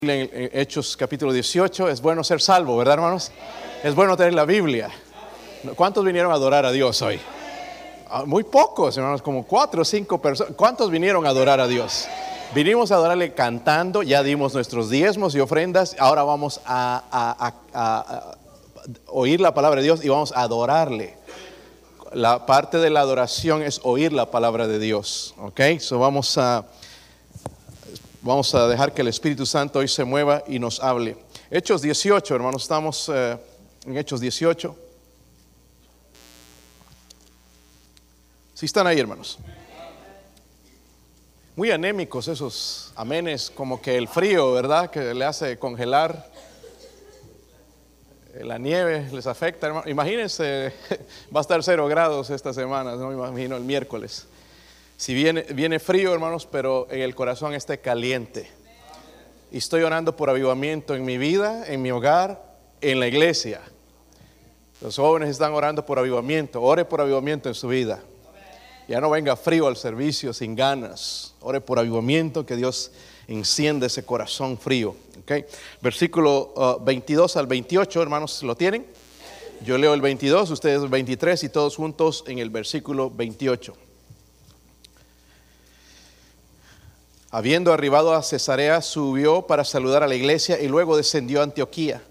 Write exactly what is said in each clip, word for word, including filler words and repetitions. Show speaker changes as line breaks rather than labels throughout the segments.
En Hechos capítulo dieciocho, es bueno ser salvo, ¿verdad, hermanos? Es bueno tener la Biblia. ¿Cuántos vinieron a adorar a Dios hoy? Muy pocos, hermanos, como cuatro o cinco personas. ¿Cuántos vinieron a adorar a Dios? Vinimos a adorarle cantando, ya dimos nuestros diezmos y ofrendas, ahora vamos a, a, a, a, a oír la palabra de Dios y vamos a adorarle. La parte de la adoración es oír la palabra de Dios, ¿ok? So vamos a... Vamos a dejar que el Espíritu Santo hoy se mueva y nos hable. Hechos dieciocho, hermanos, estamos eh, en Hechos dieciocho. ¿Sí están ahí, hermanos? Muy anémicos esos amenes, como que el frío, ¿verdad? Que le hace congelar. La nieve les afecta, hermano. Imagínense, va a estar cero grados esta semana, no me imagino el miércoles. Si viene, viene frío, hermanos, pero en el corazón esté caliente. Y estoy orando por avivamiento en mi vida, en mi hogar, en la iglesia. Los jóvenes están orando por avivamiento. Ore por avivamiento en su vida. Ya no venga frío al servicio sin ganas. Ore por avivamiento, que Dios encienda ese corazón frío. ¿Okay? Versículo uh, veintidós al veintiocho, hermanos, ¿lo tienen? Yo leo el veintidós, ustedes el veintitrés y todos juntos en el versículo veintiocho. Habiendo arribado a Cesarea, subió para saludar a la iglesia y luego descendió a Antioquía.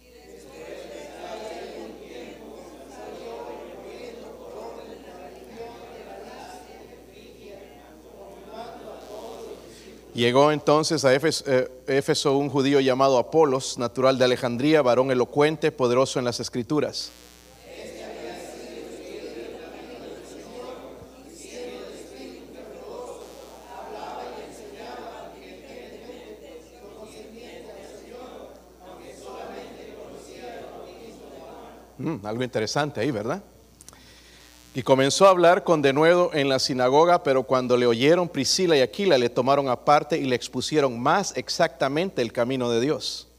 Llegó entonces a Éfeso, eh, Éfeso un judío llamado Apolos, natural de Alejandría, varón elocuente, poderoso en las Escrituras. Mm, algo interesante ahí, ¿verdad? Y comenzó a hablar con denuedo en la sinagoga, pero cuando le oyeron Priscila y Aquila, le tomaron aparte y le expusieron más exactamente el camino de Dios.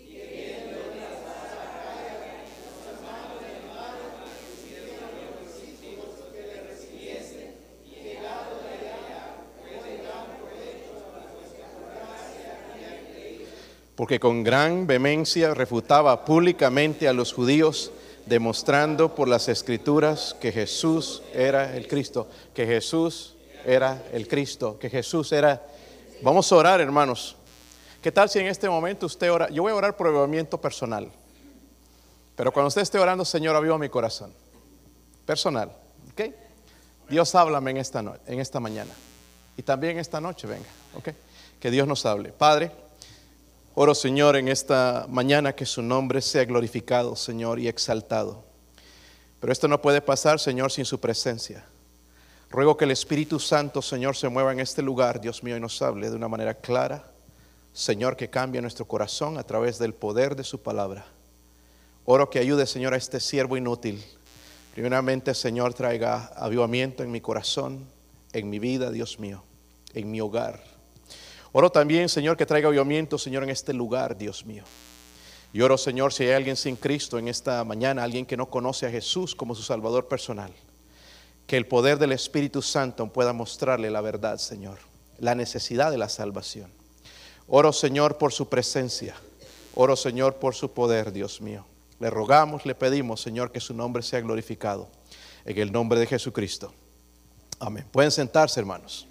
Porque con gran vehemencia refutaba públicamente a los judíos, demostrando por las Escrituras que Jesús era el Cristo, que Jesús era el Cristo, que Jesús era... Vamos a orar, hermanos. ¿Qué tal si en este momento usted ora? Yo voy a orar por avivamiento personal. Pero cuando usted esté orando, Señor, aviva mi corazón. Personal, ¿ok? Dios, háblame en esta noche, en esta mañana. Y también esta noche, venga, ¿ok? Que Dios nos hable. Padre, oro, Señor, en esta mañana que su nombre sea glorificado, Señor, y exaltado. Pero esto no puede pasar, Señor, sin su presencia. Ruego que el Espíritu Santo, Señor, se mueva en este lugar, Dios mío, y nos hable de una manera clara. Señor, que cambie nuestro corazón a través del poder de su palabra. Oro que ayude, Señor, a este siervo inútil. Primeramente, Señor, traiga avivamiento en mi corazón, en mi vida, Dios mío, en mi hogar. Oro también, Señor, que traiga avivamiento, Señor, en este lugar, Dios mío. Y oro, Señor, si hay alguien sin Cristo en esta mañana, alguien que no conoce a Jesús como su Salvador personal, que el poder del Espíritu Santo pueda mostrarle la verdad, Señor, la necesidad de la salvación. Oro, Señor, por su presencia. Oro, Señor, por su poder, Dios mío. Le rogamos, le pedimos, Señor, que su nombre sea glorificado. En el nombre de Jesucristo. Amén. Pueden sentarse, hermanos.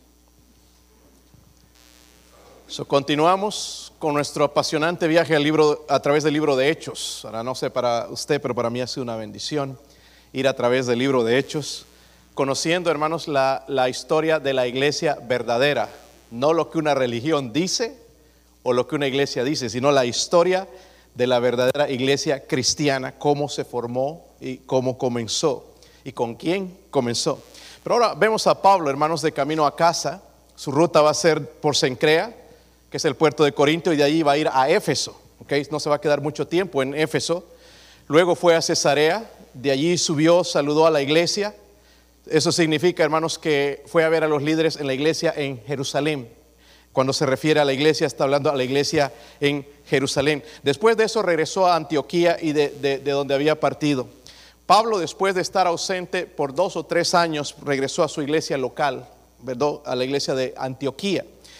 So, continuamos con nuestro apasionante viaje al libro, a través del libro de Hechos. Ahora no sé para usted, pero para mí ha sido una bendición ir a través del libro de Hechos, conociendo, hermanos, la, la historia de la iglesia verdadera. No lo que una religión dice o lo que una iglesia dice, sino la historia de la verdadera iglesia cristiana, cómo se formó y cómo comenzó y con quién comenzó. Pero ahora vemos a Pablo, hermanos, de camino a casa. Su ruta va a ser por Cencrea, que es el puerto de Corinto, y de allí va a ir a Éfeso. ¿Okay? No se va a quedar mucho tiempo en Éfeso. Luego fue a Cesarea, de allí subió, saludó a la iglesia. Eso significa, hermanos, que fue a ver a los líderes en la iglesia en Jerusalén. Cuando se refiere a la iglesia, está hablando a la iglesia en Jerusalén. Después de eso regresó a Antioquía y de, de, de donde había partido. Pablo, después de estar ausente por dos o tres años, regresó a su iglesia local, ¿verdad? A la iglesia de Antioquía.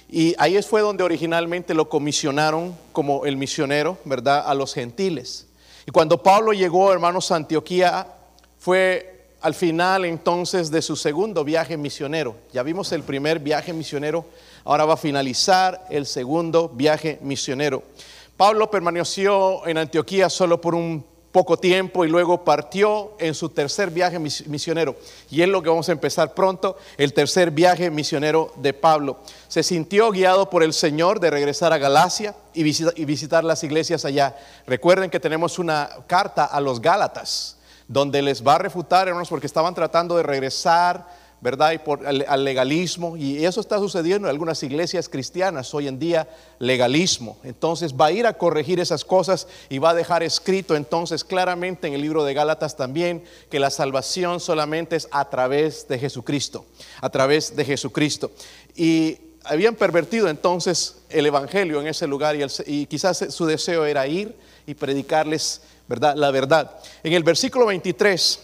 Y ahí fue donde originalmente lo comisionaron como el misionero, ¿verdad?, a los gentiles. Y cuando Pablo llegó, hermanos, a Antioquía, fue al final entonces de su segundo viaje misionero. Ya vimos el primer viaje misionero, ahora va a finalizar el segundo viaje misionero. Pablo permaneció en Antioquía solo por un poco tiempo y luego partió en su tercer viaje misionero. Y es lo que vamos a empezar pronto, el tercer viaje misionero de Pablo. Se sintió guiado por el Señor de regresar a Galacia y visitar, y visitar las iglesias allá. Recuerden que tenemos una carta a los Gálatas, donde les va a refutar, hermanos, porque estaban tratando de regresar, ¿verdad?, y por, al, al legalismo, y eso está sucediendo en algunas iglesias cristianas hoy en día, legalismo. Entonces va a ir a corregir esas cosas y va a dejar escrito entonces claramente en el libro de Gálatas también que la salvación solamente es a través de Jesucristo, a través de Jesucristo. Y habían pervertido entonces el evangelio en ese lugar y, el, y quizás su deseo era ir y predicarles, ¿verdad?, la verdad. En el versículo veintitrés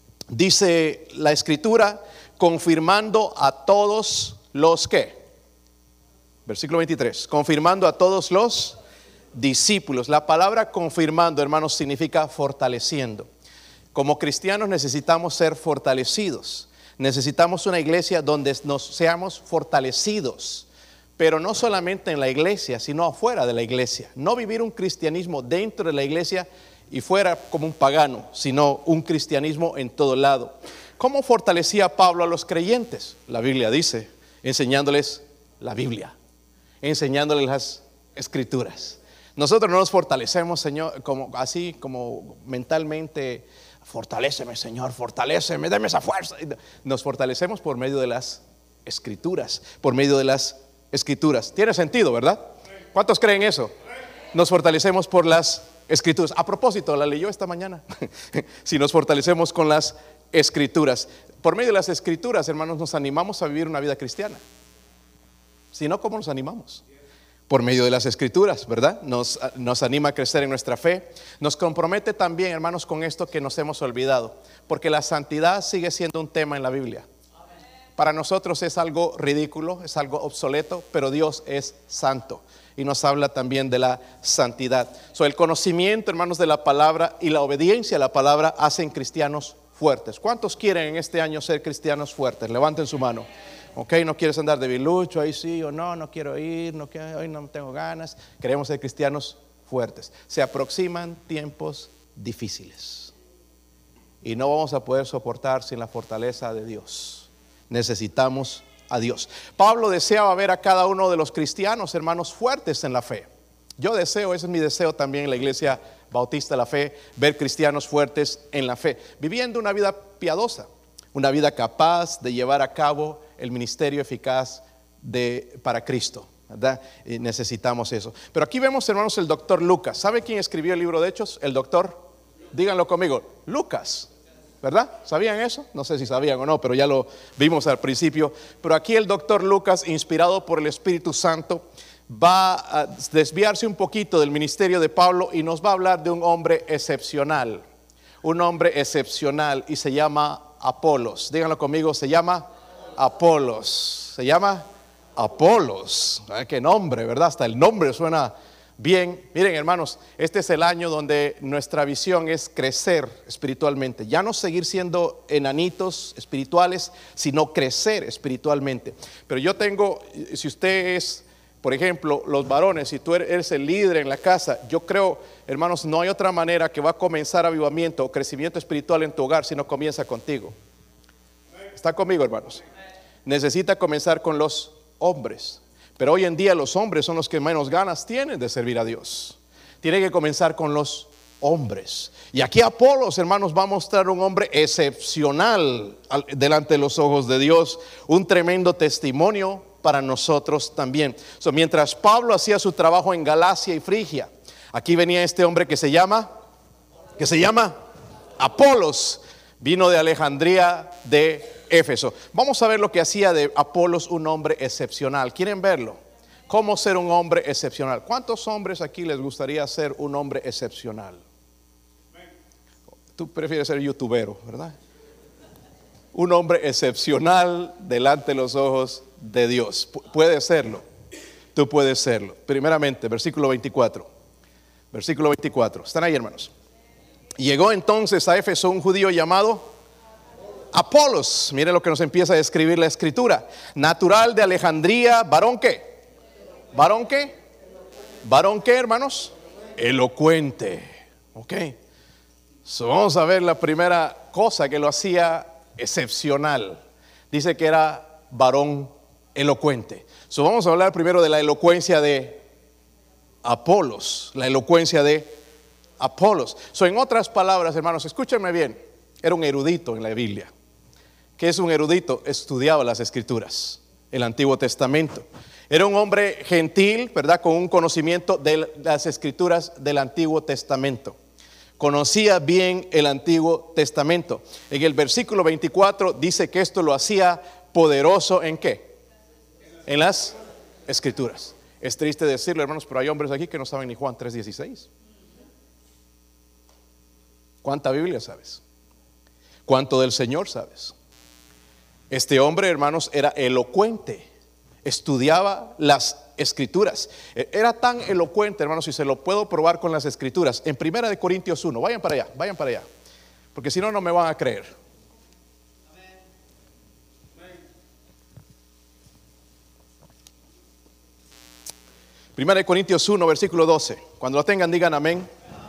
dice la escritura, confirmando a todos los que, versículo veintitrés, confirmando a todos los discípulos. La palabra confirmando, hermanos, significa fortaleciendo. Como cristianos necesitamos ser fortalecidos. Necesitamos una iglesia donde nos seamos fortalecidos, pero no solamente en la iglesia, sino afuera de la iglesia. No vivir un cristianismo dentro de la iglesia y fuera como un pagano, sino un cristianismo en todo lado. ¿Cómo fortalecía Pablo a los creyentes? La Biblia dice, enseñándoles la Biblia, enseñándoles las escrituras. Nosotros no nos fortalecemos, Señor, como, así como mentalmente, fortaléceme, Señor, fortaléceme, dame esa fuerza. Nos fortalecemos por medio de las escrituras, por medio de las escrituras. Tiene sentido, ¿verdad? ¿Cuántos creen eso? Nos fortalecemos por las escrituras. A propósito, la leyó esta mañana. Si nos fortalecemos con las escrituras, por medio de las escrituras, hermanos, nos animamos a vivir una vida cristiana. Si no, ¿cómo nos animamos? Por medio de las escrituras, ¿verdad? Nos, nos anima a crecer en nuestra fe. Nos compromete también, hermanos, con esto que nos hemos olvidado, porque la santidad sigue siendo un tema en la Biblia. Para nosotros es algo ridículo, es algo obsoleto, pero Dios es santo y nos habla también de la santidad. So, el conocimiento, hermanos, de la palabra y la obediencia a la palabra hacen cristianos fuertes. ¿Cuántos quieren en este año ser cristianos fuertes? Levanten su mano. Ok, no quieres andar de bilucho, ahí sí o no, no quiero ir, no quiero, hoy no tengo ganas. Queremos ser cristianos fuertes. Se aproximan tiempos difíciles y no vamos a poder soportar sin la fortaleza de Dios. Necesitamos a Dios. Pablo deseaba ver a cada uno de los cristianos, hermanos, fuertes en la fe. Yo deseo, ese es mi deseo también en la iglesia Bautista de la Fe, ver cristianos fuertes en la fe, viviendo una vida piadosa, una vida capaz de llevar a cabo el ministerio eficaz de, para Cristo, ¿verdad? Y necesitamos eso. Pero aquí vemos, hermanos, el doctor Lucas. ¿Sabe quién escribió el libro de Hechos? El doctor, díganlo conmigo, Lucas, ¿verdad? ¿Sabían eso? No sé si sabían o no, pero ya lo vimos al principio. Pero aquí el doctor Lucas, inspirado por el Espíritu Santo, va a desviarse un poquito del ministerio de Pablo y nos va a hablar de un hombre excepcional, un hombre excepcional y se llama Apolos. Díganlo conmigo, se llama Apolos, se llama Apolos. Ay, qué nombre, ¿verdad? Hasta el nombre suena bien. Miren, hermanos, este es el año donde nuestra visión es crecer espiritualmente, ya no seguir siendo enanitos espirituales, sino crecer espiritualmente. Pero yo tengo, si usted es, por ejemplo, los varones, si tú eres el líder en la casa, yo creo, hermanos, no hay otra manera que va a comenzar avivamiento o crecimiento espiritual en tu hogar si no comienza contigo. ¿Está conmigo, hermanos? Necesita comenzar con los hombres. Pero hoy en día los hombres son los que menos ganas tienen de servir a Dios. Tiene que comenzar con los hombres. Y aquí Apolos, hermanos, va a mostrar un hombre excepcional delante de los ojos de Dios, un tremendo testimonio para nosotros también. So, mientras Pablo hacía su trabajo en Galacia y Frigia, aquí venía este hombre que se llama, que se llama Apolos, vino de Alejandría de Éfeso. Vamos a ver lo que hacía de Apolos un hombre excepcional. ¿Quieren verlo? ¿Cómo ser un hombre excepcional? ¿Cuántos hombres aquí les gustaría ser un hombre excepcional? Tú prefieres ser youtubero, ¿verdad? Un hombre excepcional delante de los ojos de Dios. Pu- puede serlo. tú puedes serlo. Primeramente, versículo veinticuatro. Versículo veinticuatro. ¿Están ahí, hermanos? Llegó entonces a Éfeso un judío llamado Apolos. Mire lo que nos empieza a describir la escritura. Natural de Alejandría, varón qué. ¿Varón qué? ¿Varón qué, hermanos? Elocuente. Ok. So, vamos a ver la primera cosa que lo hacía excepcional. Dice que era varón elocuente. So, vamos a hablar primero de la elocuencia de Apolos. La elocuencia de Apolos. So, en otras palabras, hermanos, escúchenme bien. Era un erudito en la Biblia. ¿Qué es un erudito? Estudiaba las escrituras, el Antiguo Testamento. Era un hombre gentil, ¿verdad? Con un conocimiento de las escrituras del Antiguo Testamento. Conocía bien el Antiguo Testamento. En el versículo veinticuatro dice que esto lo hacía poderoso ¿en qué? En las escrituras. Es triste decirlo, hermanos, pero hay hombres aquí que no saben ni Juan tres dieciséis. ¿Cuánta Biblia sabes? ¿Cuánto del Señor sabes? Este hombre, hermanos, era elocuente. Estudiaba las escrituras. Era tan elocuente, hermanos, y se lo puedo probar con las escrituras. En primera de Corintios uno, vayan para allá, vayan para allá. Porque si no, no me van a creer. Primera de Corintios uno, versículo doce. Cuando lo tengan, digan amén.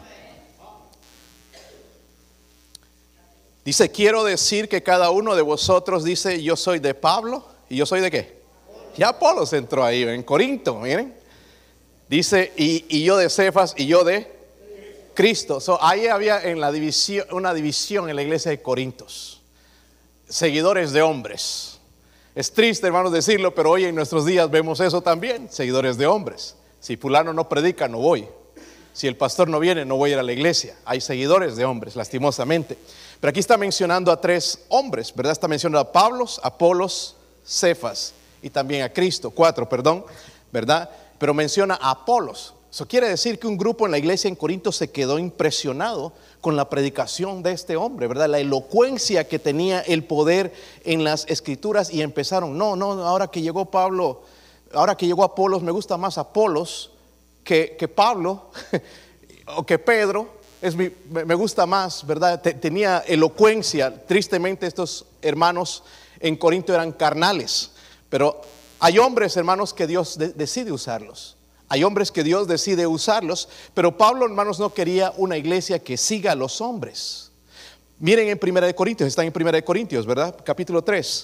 Dice, quiero decir que cada uno de vosotros dice, yo soy de Pablo. ¿Y yo soy de qué? Ya Apolos entró ahí en Corinto, miren. Dice, y, y yo de Cefas y yo de Cristo. So, ahí había en la división, una división en la iglesia de Corintos. Seguidores de hombres. Es triste, hermanos, decirlo, pero hoy en nuestros días vemos eso también. Seguidores de hombres. Si fulano no predica, no voy. Si el pastor no viene, no voy a ir a la iglesia. Hay seguidores de hombres, lastimosamente. Pero aquí está mencionando a tres hombres, ¿verdad? Está mencionando a Pablo, Apolos, Cefas y también a Cristo, cuatro, perdón, ¿verdad? Pero menciona a Apolos. Eso quiere decir que un grupo en la iglesia en Corinto se quedó impresionado con la predicación de este hombre, ¿verdad? La elocuencia que tenía, el poder en las escrituras, y empezaron, no, no, ahora que llegó Pablo, ahora que llegó Apolos, me gusta más Apolos que, que Pablo o que Pedro. Es mi, me gusta más, ¿verdad? Tenía elocuencia. Tristemente estos hermanos en Corinto eran carnales. Pero hay hombres, hermanos, que Dios de, decide usarlos. Hay hombres que Dios decide usarlos. Pero Pablo, hermanos, no quería una iglesia que siga a los hombres. Miren en Primera de Corintios, están en Primera de Corintios, ¿verdad? Capítulo tres.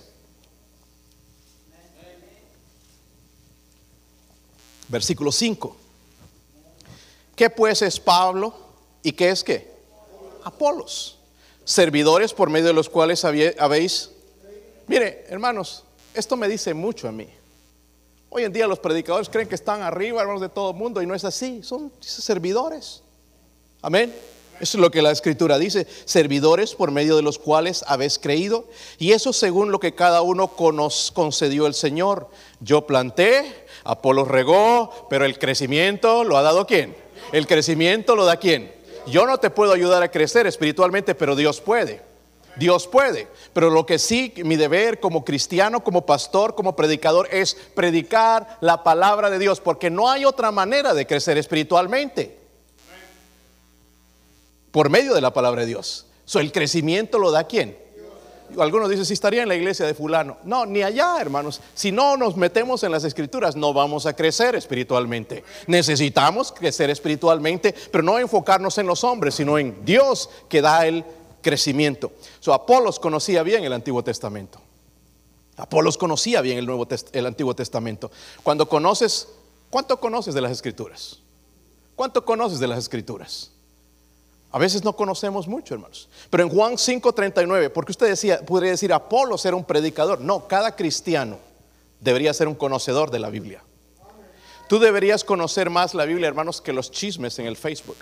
Versículo cinco. ¿Qué pues es Pablo? ¿Y qué es qué? Apolos, servidores por medio de los cuales habéis. Mire, hermanos, esto me dice mucho a mí. Hoy en día los predicadores creen que están arriba, hermanos, de todo el mundo, y no es así. Son servidores. Amén. Eso es lo que la escritura dice. Servidores por medio de los cuales habéis creído, y eso según lo que cada uno nos concedió el Señor. Yo planté, Apolos regó, pero el crecimiento lo ha dado ¿quién? El crecimiento lo da ¿quién? Yo no te puedo ayudar a crecer espiritualmente, pero Dios puede. Dios puede. Pero lo que sí, mi deber como cristiano, como pastor, como predicador, es predicar la palabra de Dios, porque no hay otra manera de crecer espiritualmente. Por medio de la palabra de Dios. So, el crecimiento lo da ¿quién? Algunos dicen, si estaría en la iglesia de fulano. No, ni allá, hermanos. Si no nos metemos en las escrituras, no vamos a crecer espiritualmente. Necesitamos crecer espiritualmente, pero no enfocarnos en los hombres, sino en Dios que da el crecimiento. So, Apolos conocía bien el Antiguo Testamento. Apolos conocía bien el, Nuevo Test- el Antiguo Testamento. Cuando conoces, ¿cuánto conoces de las escrituras? ¿Cuánto conoces de las escrituras? A veces no conocemos mucho, hermanos. Pero en Juan cinco treinta y nueve, porque usted decía, podría decir Apolos era un predicador. No, cada cristiano debería ser un conocedor de la Biblia. Tú deberías conocer más la Biblia, hermanos, que los chismes en el Facebook.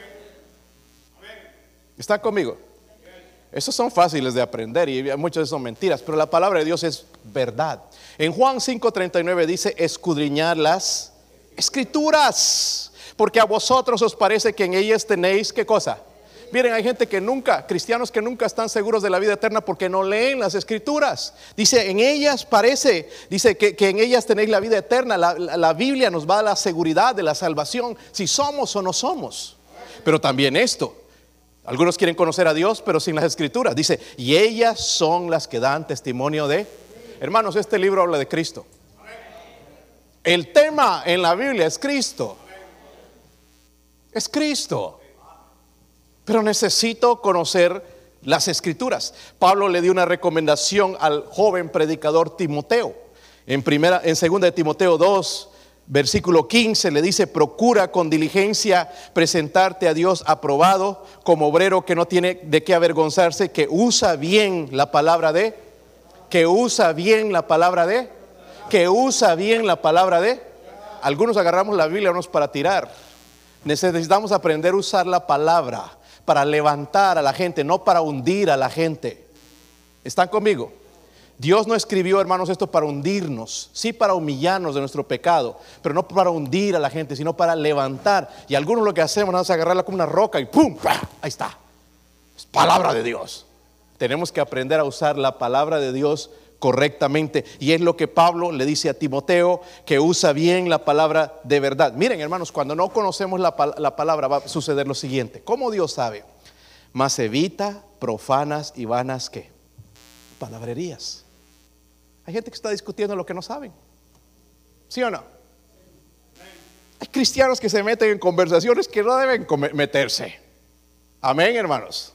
¿Están conmigo? Esos son fáciles de aprender y muchas veces son mentiras, pero la palabra de Dios es verdad. En Juan cinco treinta y nueve dice, escudriñar las escrituras, porque a vosotros os parece que en ellas tenéis, ¿qué cosa? Miren, hay gente que nunca, cristianos que nunca están seguros de la vida eterna porque no leen las escrituras. Dice, en ellas parece, dice que, que en ellas tenéis la vida eterna. La, la, la Biblia nos va a la seguridad de la salvación, si somos o no somos. Pero también esto, algunos quieren conocer a Dios pero sin las escrituras. Dice, y ellas son las que dan testimonio de. Hermanos, este libro habla de Cristo. El tema en la Biblia es Cristo. Es Cristo. Pero necesito conocer las escrituras. Pablo le dio una recomendación al joven predicador Timoteo. En primera, en segunda de Timoteo dos, versículo quince, le dice: procura con diligencia presentarte a Dios aprobado, como obrero que no tiene de qué avergonzarse, que usa bien la palabra de, que usa bien la palabra de, que usa bien la palabra de. Algunos agarramos la Biblia unos para tirar. Necesitamos aprender a usar la palabra para levantar a la gente, no para hundir a la gente. ¿Están conmigo? Dios no escribió, hermanos, esto para hundirnos, sí para humillarnos de nuestro pecado, pero no para hundir a la gente, sino para levantar. Y algunos lo que hacemos es agarrarla como una roca y ¡pum! ¡Pah! Ahí está. Es palabra de Dios. Tenemos que aprender a usar la palabra de Dios correctamente, y es lo que Pablo le dice a Timoteo, que usa bien la palabra de verdad. Miren, hermanos, cuando no conocemos la, la palabra va a suceder lo siguiente. ¿Cómo Dios sabe? Mas evita profanas y vanas ¿qué? Palabrerías. Hay gente que está discutiendo lo que no saben. ¿Sí o no? Hay cristianos que se meten en conversaciones que no deben meterse. Amén, hermanos.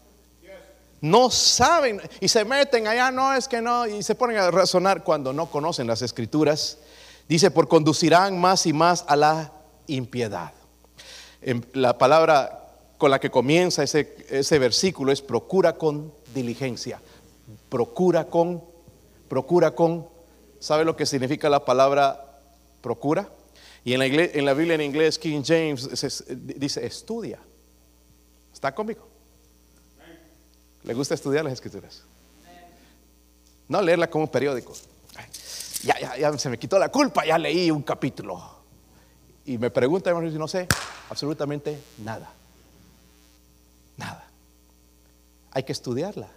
No saben y se meten allá, no es que no, y se ponen a razonar cuando no conocen las escrituras. Dice, por conducirán más y más a la impiedad. La palabra con la que comienza ese, ese versículo es procura con diligencia. Procura con, procura con, ¿sabe lo que significa la palabra procura? Y en la, iglesia, en la Biblia en inglés, King James dice estudia. ¿Está conmigo? ¿Le gusta estudiar las escrituras? No leerla como un periódico. Ya, ya, ya se me quitó la culpa, ya leí un capítulo. Y me pregunta, hermano, si no sé absolutamente nada. Nada. Hay que estudiarla.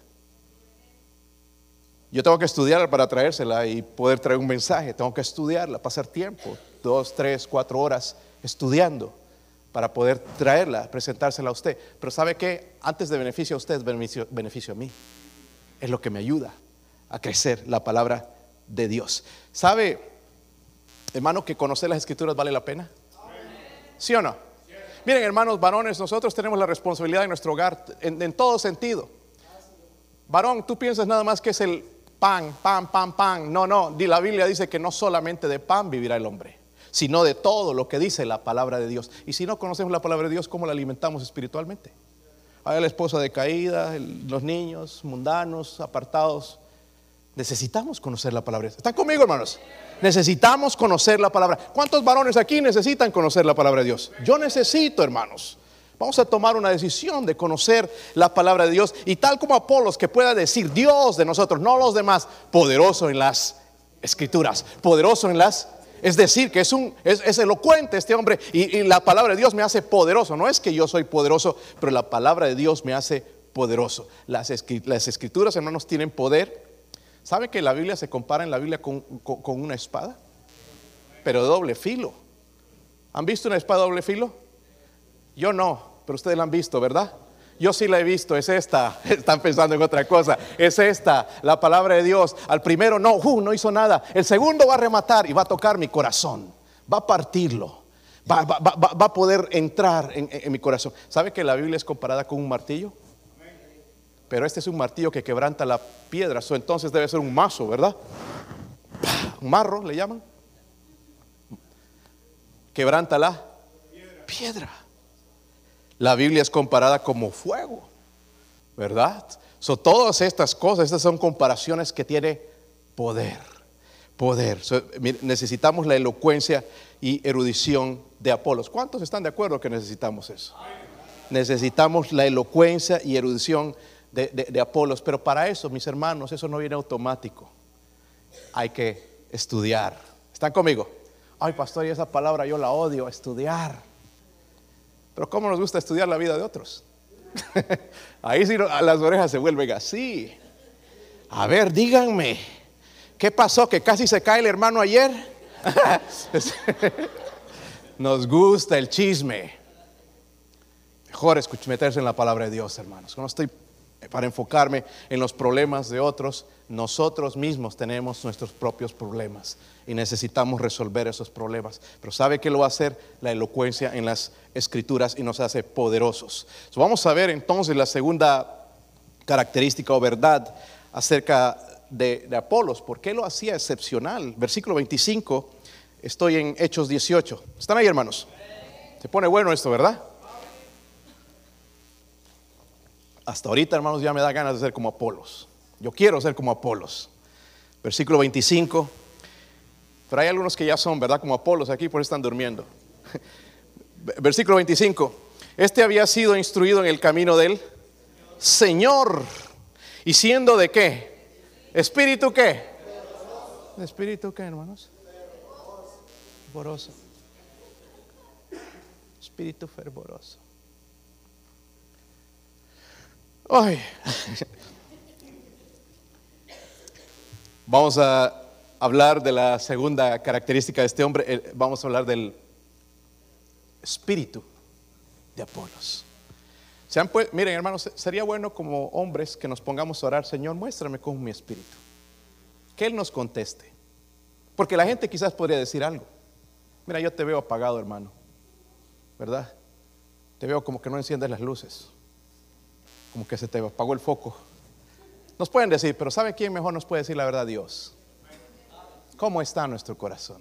Yo tengo que estudiarla para traérsela y poder traer un mensaje. Tengo que estudiarla, pasar tiempo, dos, tres, cuatro horas estudiando, para poder traerla, presentársela a usted. Pero ¿sabe qué? Antes de beneficio a usted, es beneficio, beneficio a mí. Es lo que me ayuda a crecer la palabra de Dios. ¿Sabe, hermano, que conocer las escrituras vale la pena? ¿Sí o no? Miren, hermanos varones, nosotros tenemos la responsabilidad en nuestro hogar en, en todo sentido. Varón, tú piensas nada más que es el pan, pan, pan, pan. No, no, la Biblia dice que no solamente de pan vivirá el hombre, sino de todo lo que dice la palabra de Dios. Y si no conocemos la palabra de Dios, ¿cómo la alimentamos espiritualmente? Hay la esposa decaída, el, los niños mundanos, apartados. Necesitamos conocer la palabra. ¿Están conmigo, hermanos? Necesitamos conocer la palabra. ¿Cuántos varones aquí necesitan conocer la palabra de Dios? Yo necesito, hermanos. Vamos a tomar una decisión de conocer la palabra de Dios. Y tal como Apolos, que pueda decir Dios de nosotros, no los demás, poderoso en las escrituras, poderoso en las. Es decir, que es, un, es, es elocuente este hombre, y, y la palabra de Dios me hace poderoso. No es que yo soy poderoso, pero la palabra de Dios me hace poderoso. Las, las escrituras, hermanos, tienen poder. ¿Sabe que la Biblia se compara en la Biblia con, con, con una espada? Pero de doble filo. ¿Han visto una espada de doble filo? Yo no, pero ustedes la han visto, ¿verdad? Yo sí la he visto, es esta. Están pensando en otra cosa. Es esta, la palabra de Dios. Al primero no, uh, no hizo nada. El segundo va a rematar y va a tocar mi corazón. Va a partirlo. Va, va, va, va a poder entrar en, en, en mi corazón. ¿Sabe que la Biblia es comparada con un martillo? Pero este es un martillo que quebranta la piedra. So, entonces debe ser un mazo, ¿verdad? Un marro le llaman. Quebranta la piedra. La Biblia es comparada como fuego, ¿verdad? So, todas estas cosas, estas son comparaciones que tiene poder, poder. So, necesitamos la elocuencia y erudición de Apolos. ¿Cuántos están de acuerdo que necesitamos eso? Necesitamos la elocuencia y erudición de, de, de Apolos. Pero para eso, mis hermanos, eso no viene automático. Hay que estudiar. ¿Están conmigo? Ay, pastor, y esa palabra yo la odio, estudiar. Pero ¿cómo nos gusta estudiar la vida de otros? Ahí sí las orejas se vuelven así. A ver, díganme, ¿qué pasó? ¿Que casi se cae el hermano ayer? Nos gusta el chisme. Mejor escuch- meterse en la palabra de Dios, hermanos. No estoy para enfocarme en los problemas de otros. Nosotros mismos tenemos nuestros propios problemas y necesitamos resolver esos problemas. Pero ¿sabe qué lo va a hacer? La elocuencia en las Escrituras, y nos hace poderosos. So, vamos a ver entonces la segunda característica o verdad acerca de, de Apolos. ¿Por qué lo hacía excepcional? Versículo veinticinco, estoy en Hechos dieciocho. ¿Están ahí, hermanos? Se pone bueno esto, ¿verdad? Hasta ahorita, hermanos, ya me da ganas de ser como Apolos. Yo quiero ser como Apolos. Versículo veinticinco. Pero hay algunos que ya son, ¿verdad? Como Apolos aquí, por eso están durmiendo. Versículo veinticinco. Este había sido instruido en el camino del Señor. ¿Y siendo de qué? ¿Espíritu qué? ¿Espíritu qué, hermanos? Fervoroso. Espíritu fervoroso. Ay. Vamos a hablar de la segunda característica de este hombre. Vamos a hablar del espíritu de Apolos. ¿Se han pu- Miren, hermanos, sería bueno como hombres que nos pongamos a orar: Señor, muéstrame con mi espíritu. Que Él nos conteste. Porque la gente quizás podría decir algo. Mira, yo te veo apagado, hermano, ¿verdad? Te veo como que no enciendes las luces, como que se te apagó el foco. Nos pueden decir, pero ¿sabe quién mejor nos puede decir la verdad? Dios. ¿Cómo está nuestro corazón?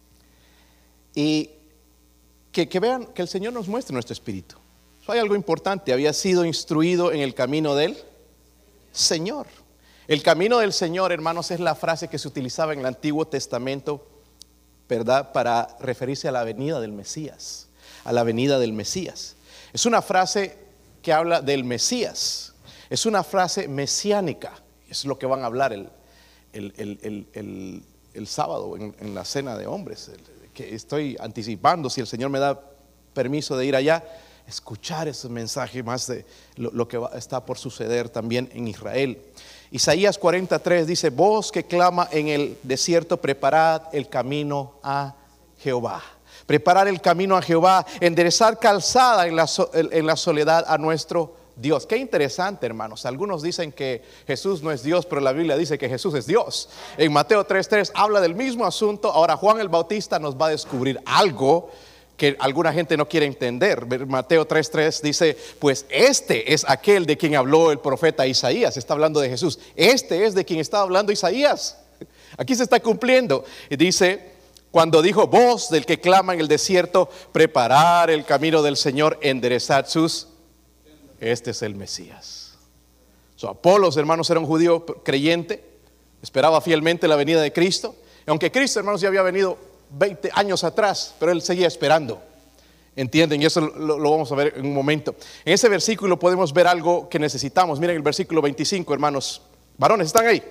Y que, que vean, que el Señor nos muestre nuestro espíritu. So, hay algo importante: había sido instruido en el camino del Señor. El camino del Señor, hermanos, es la frase que se utilizaba en el Antiguo Testamento, ¿verdad?, para referirse a la venida del Mesías, a la venida del Mesías. Es una frase que habla del Mesías. Es una frase mesiánica. Es lo que van a hablar el, el, el, el, el, el sábado en, en la cena de hombres, el, que estoy anticipando, si el Señor me da permiso de ir allá, escuchar ese mensaje más de lo, lo que va, está por suceder también en Israel. Isaías cuarenta y tres dice: voz que clama en el desierto, preparad el camino a Jehová. Preparar el camino a Jehová, enderezar calzada en la, en la soledad a nuestro Dios. Qué interesante, hermanos. Algunos dicen que Jesús no es Dios, pero la Biblia dice que Jesús es Dios. En Mateo tres tres habla del mismo asunto. Ahora Juan el Bautista nos va a descubrir algo que alguna gente no quiere entender. Mateo tres tres dice: pues este es aquel de quien habló el profeta Isaías. Está hablando de Jesús. Este es de quien está hablando Isaías. Aquí se está cumpliendo. Y dice: cuando dijo, voz del que clama en el desierto, preparar el camino del Señor, enderezad sus. Este es el Mesías. So, Apolos, hermanos, era un judío creyente, esperaba fielmente la venida de Cristo. Aunque Cristo, hermanos, ya había venido veinte años atrás, pero él seguía esperando. ¿Entienden? Y eso lo, lo vamos a ver en un momento. En ese versículo podemos ver algo que necesitamos. Miren el versículo veinticinco, hermanos. Varones, ¿están ahí?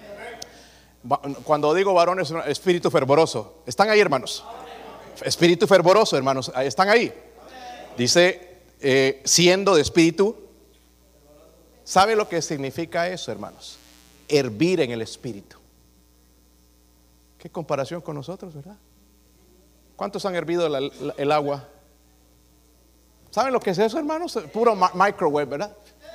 Cuando digo varones, espíritu fervoroso. ¿Están ahí, hermanos? Espíritu fervoroso, hermanos. ¿Están ahí? Dice, eh, siendo de espíritu. ¿Sabe lo que significa eso, hermanos? Hervir en el espíritu. Qué comparación con nosotros, ¿verdad? ¿Cuántos han hervido la, la, el agua? ¿Saben lo que es eso, hermanos? Puro microwave, ¿verdad?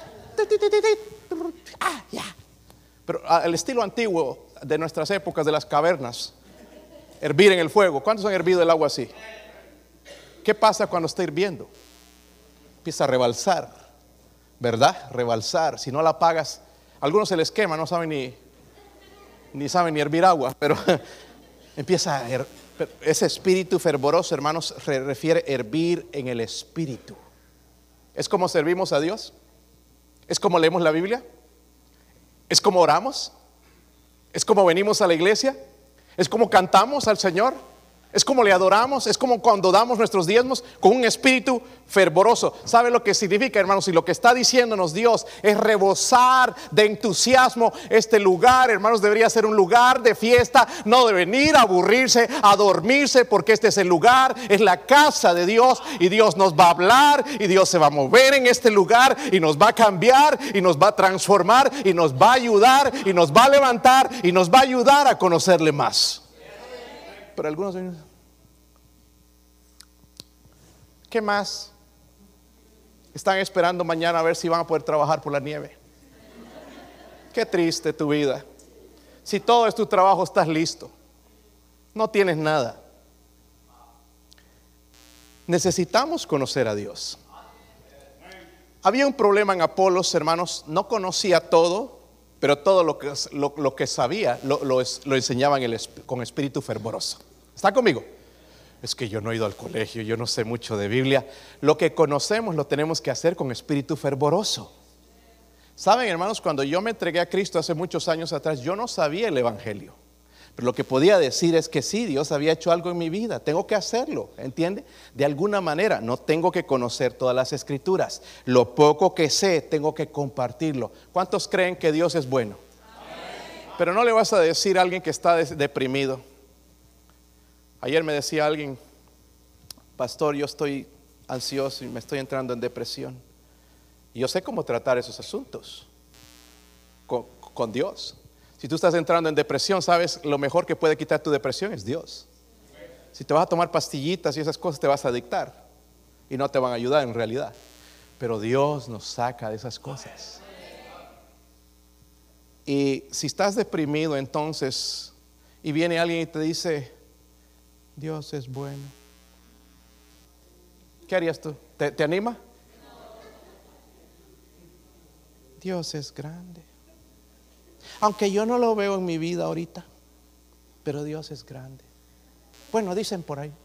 Ah, ya. Pero al estilo antiguo de nuestras épocas, de las cavernas, hervir en el fuego. ¿Cuántos han hervido el agua así? ¿Qué pasa cuando está hirviendo? Empieza a rebalsar, ¿verdad? Rebalsar. Si no la apagas, algunos se les quema, no saben ni, ni saben ni hervir agua, pero empieza a her, ese espíritu fervoroso, hermanos, se refiere a hervir en el espíritu. ¿Es como servimos a Dios? ¿Es como leemos la Biblia? ¿Es como oramos? ¿Es como venimos a la iglesia? ¿Es como cantamos al Señor? Es como le adoramos, es como cuando damos nuestros diezmos con un espíritu fervoroso. ¿Sabe lo que significa, hermanos? Y lo que está diciéndonos Dios es rebosar de entusiasmo este lugar, hermanos. Debería ser un lugar de fiesta, no de venir a aburrirse, a dormirse, porque este es el lugar, es la casa de Dios, y Dios nos va a hablar, y Dios se va a mover en este lugar, y nos va a cambiar, y nos va a transformar, y nos va a ayudar, y nos va a levantar, y nos va a ayudar a conocerle más. Pero algunos, ¿qué más? Están esperando mañana a ver si van a poder trabajar por la nieve. Qué triste tu vida. Si todo es tu trabajo, estás listo. No tienes nada. Necesitamos conocer a Dios. Había un problema en Apolos, hermanos. No conocía todo, pero todo lo que, lo, lo que sabía lo, lo, lo enseñaba en el, con espíritu fervoroso. ¿Está conmigo? Es que yo no he ido al colegio, yo no sé mucho de Biblia. Lo que conocemos lo tenemos que hacer con espíritu fervoroso. Saben, hermanos, cuando yo me entregué a Cristo hace muchos años atrás, yo no sabía el evangelio. Pero lo que podía decir es que sí, Dios había hecho algo en mi vida. Tengo que hacerlo, ¿entiende? De alguna manera, no tengo que conocer todas las escrituras. Lo poco que sé, tengo que compartirlo. ¿Cuántos creen que Dios es bueno? Amén. Pero no le vas a decir a alguien que está deprimido. Ayer me decía alguien: pastor, yo estoy ansioso y me estoy entrando en depresión. Y yo sé cómo tratar esos asuntos con, con Dios. Si tú estás entrando en depresión, sabes, lo mejor que puede quitar tu depresión es Dios. Si te vas a tomar pastillitas y esas cosas, te vas a adictar y no te van a ayudar en realidad. Pero Dios nos saca de esas cosas. Y si estás deprimido, entonces, y viene alguien y te dice: Dios es bueno, ¿qué harías tú? ¿Te, te anima? Dios es grande. Aunque yo no lo veo en mi vida ahorita, pero Dios es grande. Bueno, dicen por ahí.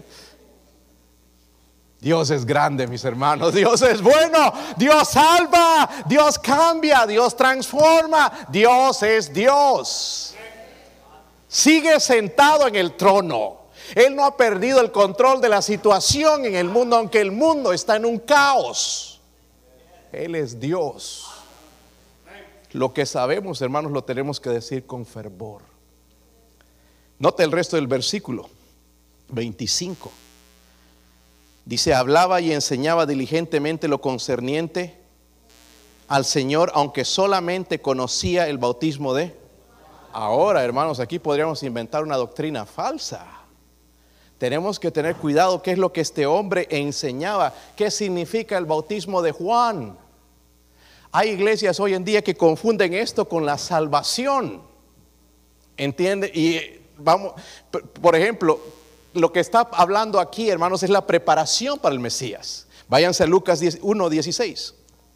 Dios es grande, mis hermanos. Dios es bueno. Dios salva. Dios cambia. Dios transforma. Dios es Dios. Sigue sentado en el trono. Él no ha perdido el control de la situación en el mundo, aunque el mundo está en un caos. Él es Dios. Lo que sabemos, hermanos, lo tenemos que decir con fervor. Note el resto del versículo veinticinco. Dice: hablaba y enseñaba diligentemente lo concerniente al Señor, aunque solamente conocía el bautismo de... Ahora, hermanos, aquí podríamos inventar una doctrina falsa. Tenemos que tener cuidado qué es lo que este hombre enseñaba. ¿Qué significa el bautismo de Juan? Hay iglesias hoy en día que confunden esto con la salvación. ¿Entiende? Y vamos, por ejemplo, lo que está hablando aquí, hermanos, es la preparación para el Mesías. Váyanse a Lucas uno dieciséis.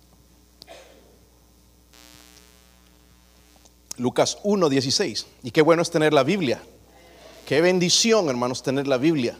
Lucas uno dieciséis. Y qué bueno es tener la Biblia. Qué bendición, hermanos, tener la Biblia.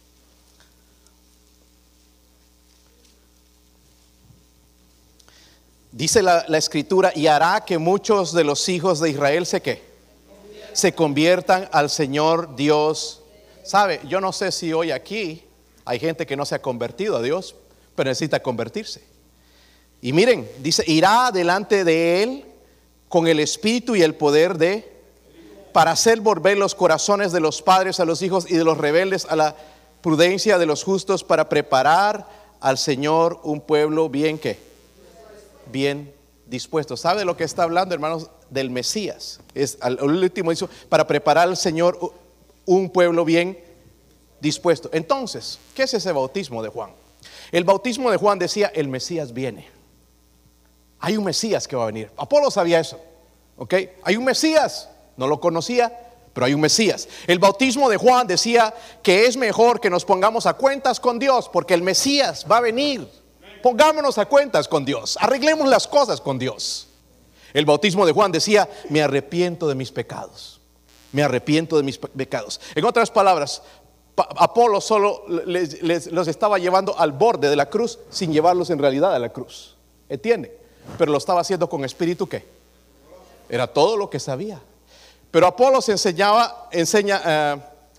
Dice la, la escritura: y hará que muchos de los hijos de Israel se ¿qué? Se conviertan al Señor Dios. Sabe, yo no sé si hoy aquí hay gente que no se ha convertido a Dios, pero necesita convertirse. Y miren, dice: irá delante de él con el espíritu y el poder de, para hacer volver los corazones de los padres a los hijos y de los rebeldes a la prudencia de los justos, para preparar al Señor un pueblo bien ¿qué? Bien dispuesto. ¿Sabe de lo que está hablando, hermanos? Del Mesías. Es al, al último dice: para preparar al Señor un pueblo bien dispuesto. Entonces, ¿qué es ese bautismo de Juan? El bautismo de Juan decía: el Mesías viene. Hay un Mesías que va a venir. Apolo sabía eso, ¿ok? Hay un Mesías, no lo conocía, pero hay un Mesías. El bautismo de Juan decía que es mejor que nos pongamos a cuentas con Dios, porque el Mesías va a venir. Pongámonos a cuentas con Dios, arreglemos las cosas con Dios. El bautismo de Juan decía: me arrepiento de mis pecados, me arrepiento de mis pecados. En otras palabras, Apolo solo les, les, los estaba llevando al borde de la cruz, sin llevarlos en realidad a la cruz, ¿entiende? Pero lo estaba haciendo con espíritu ¿qué? Era todo lo que sabía. Pero Apolo se enseñaba, enseña, uh,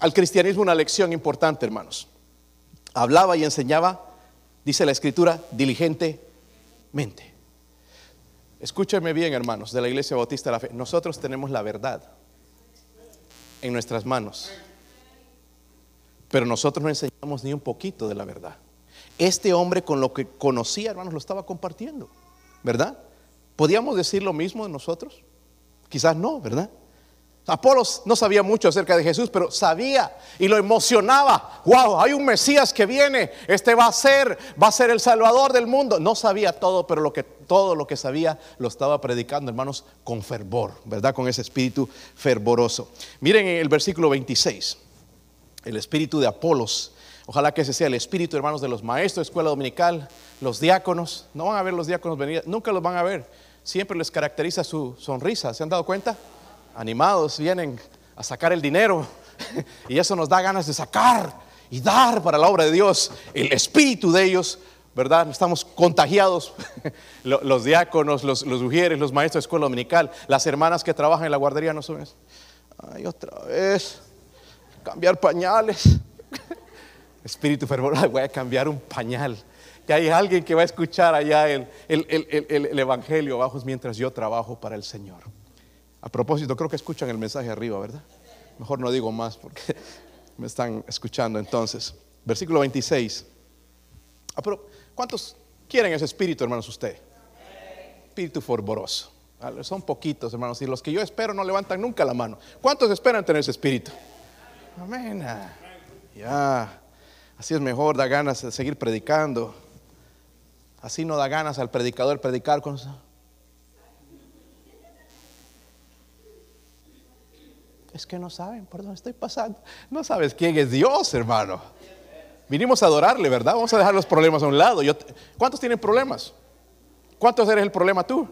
al cristianismo una lección importante, hermanos. Hablaba y enseñaba, dice la Escritura, diligentemente. Escúchenme bien, hermanos, de la Iglesia Bautista de la Fe. Nosotros tenemos la verdad en nuestras manos, pero nosotros no enseñamos ni un poquito de la verdad. Este hombre, con lo que conocía, hermanos, lo estaba compartiendo, ¿verdad? ¿Podíamos decir lo mismo de nosotros? Quizás no, ¿verdad? Apolos no sabía mucho acerca de Jesús, pero sabía y lo emocionaba. Wow, hay un Mesías que viene, este va a ser, va a ser el Salvador del mundo. No sabía todo, pero lo que, todo lo que sabía lo estaba predicando, hermanos, con fervor, ¿verdad? Con ese espíritu fervoroso. Miren en el versículo veintiséis, el espíritu de Apolos. Ojalá que ese sea el espíritu, hermanos, de los maestros de escuela dominical, los diáconos. No van a ver los diáconos venir, nunca los van a ver. Siempre les caracteriza su sonrisa, ¿se han dado cuenta? Animados, vienen a sacar el dinero y eso nos da ganas de sacar y dar para la obra de Dios. El espíritu de ellos, ¿verdad? Estamos contagiados. Los diáconos, los, los ujieres, los maestros de escuela dominical, las hermanas que trabajan en la guardería, no son eso. Ay, otra vez, cambiar pañales. Espíritu fervoroso, voy a cambiar un pañal. Que hay alguien que va a escuchar allá el, el, el, el, el evangelio abajo mientras yo trabajo para el Señor. A propósito, creo que escuchan el mensaje arriba, ¿verdad? Mejor no digo más porque me están escuchando entonces. Versículo veintiséis. Ah, pero ¿cuántos quieren ese espíritu, hermanos, usted? Espíritu fervoroso. Son poquitos, hermanos, y los que yo espero no levantan nunca la mano. ¿Cuántos esperan tener ese espíritu? Amén. Ya, así es mejor, da ganas de seguir predicando. Así no da ganas al predicador predicar con... Es que no saben por dónde estoy pasando. No sabes quién es Dios, hermano. Vinimos a adorarle, ¿verdad? Vamos a dejar los problemas a un lado. Yo, ¿cuántos tienen problemas? ¿Cuántos eres el problema tú?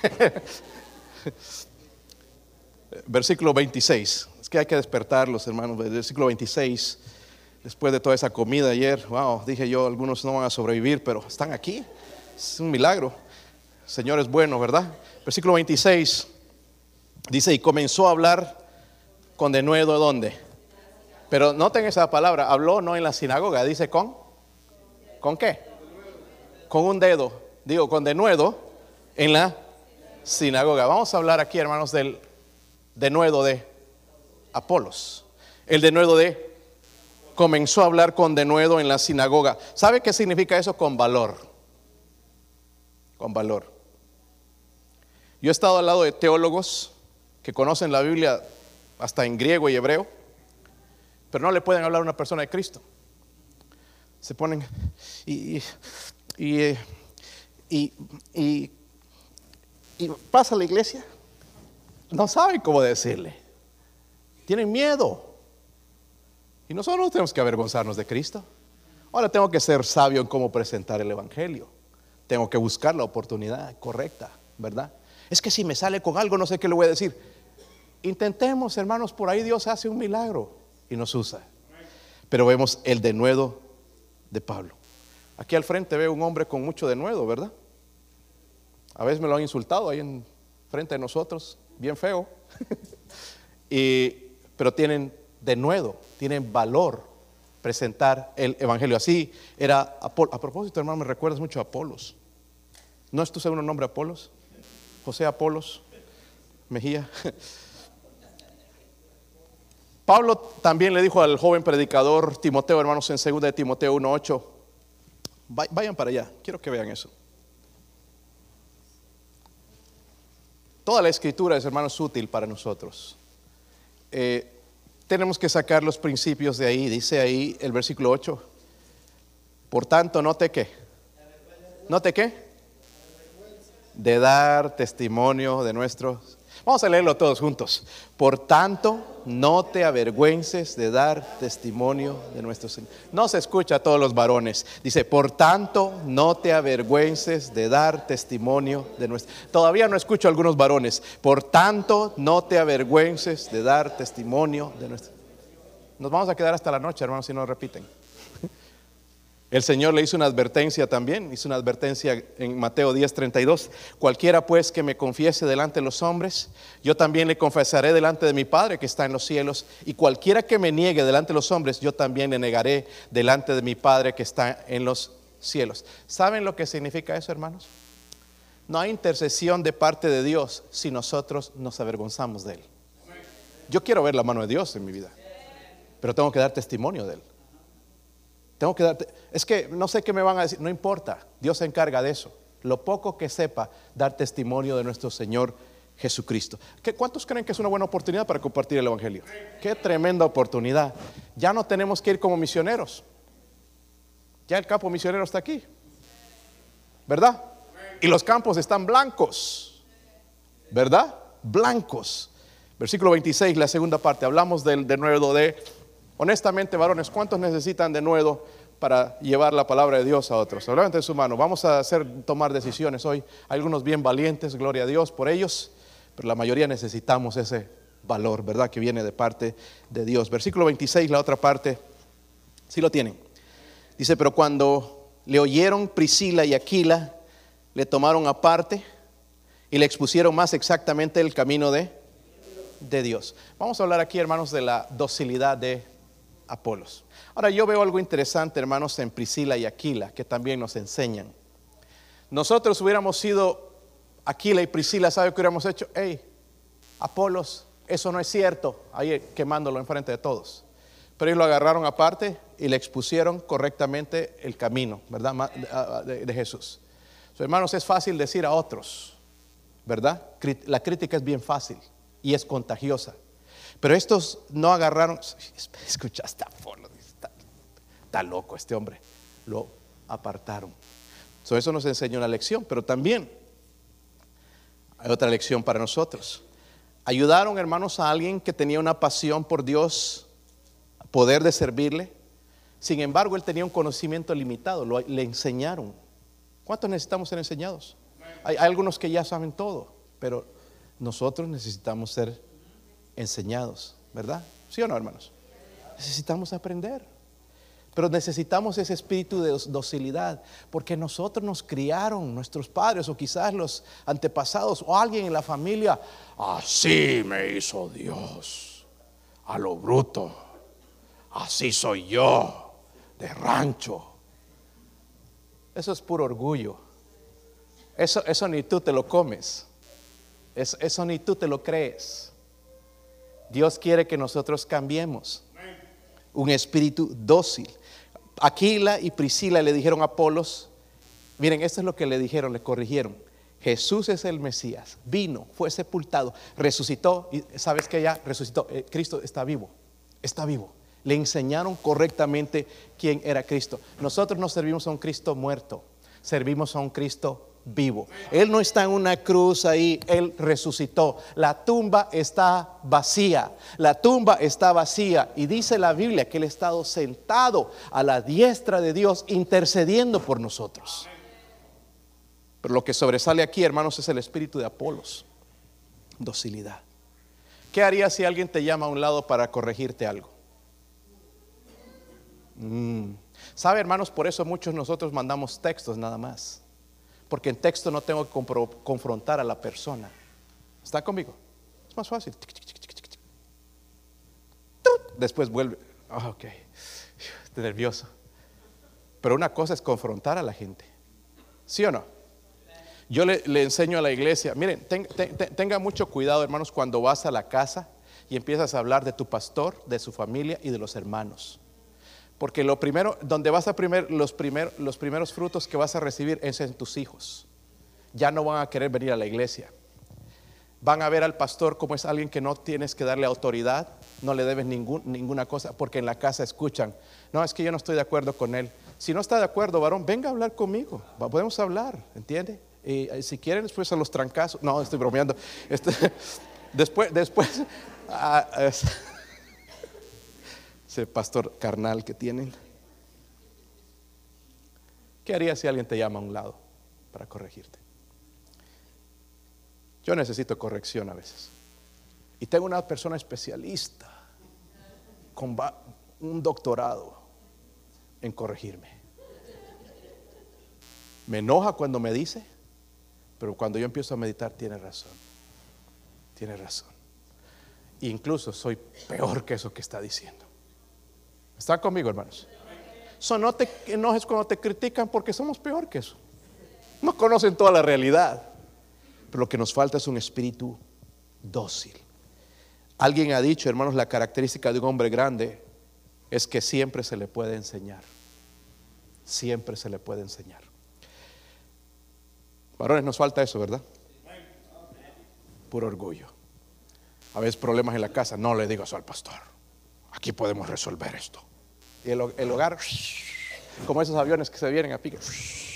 Versículo veintiséis. Es que hay que despertarlos, hermanos. Versículo veintiséis. Después de toda esa comida ayer, wow, dije yo, algunos no van a sobrevivir, pero están aquí. Es un milagro. El Señor es bueno, ¿verdad? Versículo veintiséis. Dice, y comenzó a hablar con denuedo, ¿dónde? Pero noten esa palabra, habló no en la sinagoga, dice con, ¿con qué? Con un dedo, digo con denuedo en la sinagoga. Vamos a hablar aquí, hermanos, del denuedo de Apolos. El denuedo de, comenzó a hablar con denuedo en la sinagoga. ¿Sabe qué significa eso? Con valor. Con valor. Yo he estado al lado de teólogos que conocen la Biblia hasta en griego y hebreo, pero no le pueden hablar a una persona de Cristo. Se ponen y, y, y, y, y pasa a la iglesia, no saben cómo decirle, tienen miedo. Y nosotros no tenemos que avergonzarnos de Cristo. Ahora tengo que ser sabio en cómo presentar el evangelio. Tengo que buscar la oportunidad correcta, ¿verdad? Es que si me sale con algo no sé qué le voy a decir. Intentemos, hermanos, por ahí Dios hace un milagro y nos usa. Pero vemos el denuedo de Pablo. Aquí al frente veo un hombre con mucho denuedo, ¿verdad? A veces me lo han insultado ahí en frente de nosotros, bien feo. y, pero tienen denuedo, tienen valor presentar el evangelio. Así era Apolo. A propósito, hermano, me recuerdas mucho a Apolos. ¿No es tu segundo nombre Apolos? José Apolos Mejía. Pablo también le dijo al joven predicador Timoteo, hermanos, en segunda de Timoteo uno ocho, vayan para allá, quiero que vean eso. Toda la escritura es, hermanos, útil para nosotros. Eh, tenemos que sacar los principios de ahí. Dice ahí el versículo ocho, por tanto, note qué, note qué, de dar testimonio de nuestros. Vamos a leerlo todos juntos. Por tanto, no te avergüences de dar testimonio de nuestro Señor. No se escucha a todos los varones. Dice, por tanto, no te avergüences de dar testimonio de nuestro. Todavía no escucho a algunos varones. Por tanto, no te avergüences de dar testimonio de nuestro. Nos vamos a quedar hasta la noche, hermanos, si no repiten. El Señor le hizo una advertencia también, hizo una advertencia en Mateo diez treinta y dos. Cualquiera pues que me confiese delante de los hombres, yo también le confesaré delante de mi Padre que está en los cielos. Y cualquiera que me niegue delante de los hombres, yo también le negaré delante de mi Padre que está en los cielos. ¿Saben lo que significa eso, hermanos? No hay intercesión de parte de Dios si nosotros nos avergonzamos de Él. Yo quiero ver la mano de Dios en mi vida, pero tengo que dar testimonio de Él. Tengo que darte, es que no sé qué me van a decir, no importa, Dios se encarga de eso. Lo poco que sepa, dar testimonio de nuestro Señor Jesucristo. ¿Qué, ¿Cuántos creen que es una buena oportunidad para compartir el Evangelio? Qué tremenda oportunidad. Ya no tenemos que ir como misioneros. Ya el campo misionero está aquí, ¿verdad? Y los campos están blancos, ¿verdad? Blancos. Versículo veintiséis, la segunda parte, hablamos del denuedo de... Honestamente, varones, ¿cuántos necesitan de nuevo para llevar la palabra de Dios a otros? Levanten su mano. Vamos a hacer tomar decisiones hoy. Hay algunos bien valientes, gloria a Dios por ellos, pero la mayoría necesitamos ese valor, ¿verdad? Que viene de parte de Dios. Versículo veintiséis, la otra parte, sí lo tienen. Dice, pero cuando le oyeron Priscila y Aquila, le tomaron aparte y le expusieron más exactamente el camino de, de Dios. Vamos a hablar aquí, hermanos, de la docilidad de Apolos. Ahora yo veo algo interesante, hermanos, en Priscila y Aquila, que también nos enseñan. Nosotros hubiéramos sido Aquila y Priscila, ¿sabe qué hubiéramos hecho? Hey, Apolos, eso no es cierto, ahí quemándolo enfrente de todos. Pero ellos lo agarraron aparte y le expusieron correctamente el camino, ¿verdad? De, de Jesús. So, hermanos, es fácil decir a otros, ¿verdad? La crítica es bien fácil y es contagiosa. Pero estos no agarraron, escuchaste a Apolo, está, está loco este hombre, lo apartaron. So, eso nos enseña una lección, pero también hay otra lección para nosotros. Ayudaron, hermanos, a alguien que tenía una pasión por Dios, poder de servirle. Sin embargo, él tenía un conocimiento limitado, lo, le enseñaron. ¿Cuántos necesitamos ser enseñados? Hay, hay algunos que ya saben todo, pero nosotros necesitamos ser enseñados, ¿verdad? ¿Sí o no, hermanos? Necesitamos aprender, pero necesitamos ese espíritu de docilidad, porque nosotros nos criaron, nuestros padres o quizás los antepasados o alguien en la familia, así me hizo Dios, a lo bruto, así soy yo, de rancho. Eso es puro orgullo. Eso, eso ni tú te lo comes, eso, eso ni tú te lo crees. Dios quiere que nosotros cambiemos un espíritu dócil. Aquila y Priscila le dijeron a Apolos, miren, esto es lo que le dijeron, le corrigieron. Jesús es el Mesías, vino, fue sepultado, resucitó y sabes que ya resucitó. Eh, Cristo está vivo, está vivo. Le enseñaron correctamente quién era Cristo. Nosotros no servimos a un Cristo muerto, servimos a un Cristo vivo. Él no está en una cruz ahí, Él resucitó. La tumba está vacía, la tumba está vacía y dice la Biblia que Él ha estado sentado a la diestra de Dios intercediendo por nosotros. Pero lo que sobresale aquí, hermanos, es el espíritu de Apolos, docilidad. ¿Qué harías si alguien te llama a un lado para corregirte algo? Mm. ¿Sabe, hermanos? Por eso muchos nosotros mandamos textos nada más. Porque en texto no tengo que compro, confrontar a la persona. ¿Está conmigo? Es más fácil. Después vuelve. Oh, ok. Estoy nervioso. Pero una cosa es confrontar a la gente. ¿Sí o no? Yo le, le enseño a la iglesia. Miren, ten, ten, tenga mucho cuidado, hermanos, cuando vas a la casa y empiezas a hablar de tu pastor, de su familia y de los hermanos. Porque lo primero, donde vas a primer, los, primer, los primeros frutos que vas a recibir es en tus hijos. Ya no van a querer venir a la iglesia. Van a ver al pastor como es alguien que no tienes que darle autoridad, no le debes ningún, ninguna cosa, porque en la casa escuchan, no, es que yo no estoy de acuerdo con él. Si no está de acuerdo, varón, venga a hablar conmigo, podemos hablar, ¿entiende? Y si quieren después a los trancazos, no, estoy bromeando. Este, después, después, ah, es, ese pastor carnal que tienen. ¿Qué harías si alguien te llama a un lado para corregirte? Yo necesito corrección a veces. Y tengo una persona especialista con un doctorado en corregirme. Me enoja cuando me dice, pero cuando yo empiezo a meditar, tiene razón. Tiene razón. Incluso soy peor que eso que está diciendo. ¿Están conmigo, hermanos? So, no te enojes cuando te critican, porque somos peor que eso. No conocen toda la realidad. Pero lo que nos falta es un espíritu dócil. Alguien ha dicho, hermanos, la característica de un hombre grande es que siempre se le puede enseñar. Siempre se le puede enseñar. Varones, nos falta eso, ¿verdad? Puro orgullo. A veces problemas en la casa, no le digo eso al pastor. Aquí podemos resolver esto. Y el, el hogar, como esos aviones que se vienen a pique,